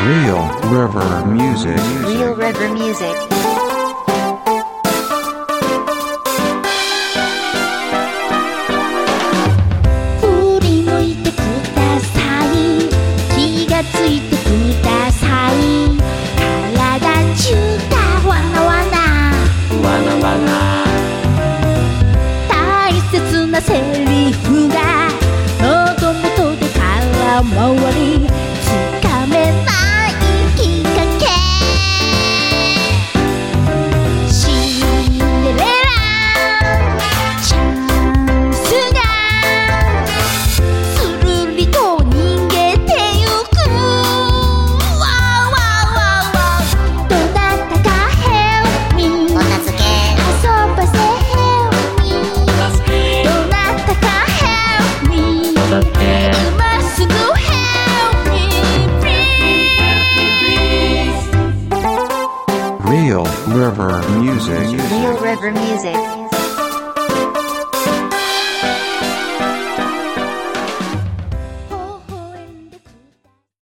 Real River Music. Real River Music. 振り向いてください。気がついてください。体中がわなわなわなわな。大切なセリフが喉元で空回り。つかめないきっかけ。シンデレラチャンスがするりと逃げてゆく。わわわわ。どなたか help me お助け遊ばせ help me どなたか help me 今すぐ help me please. Real River Music. Real River Music.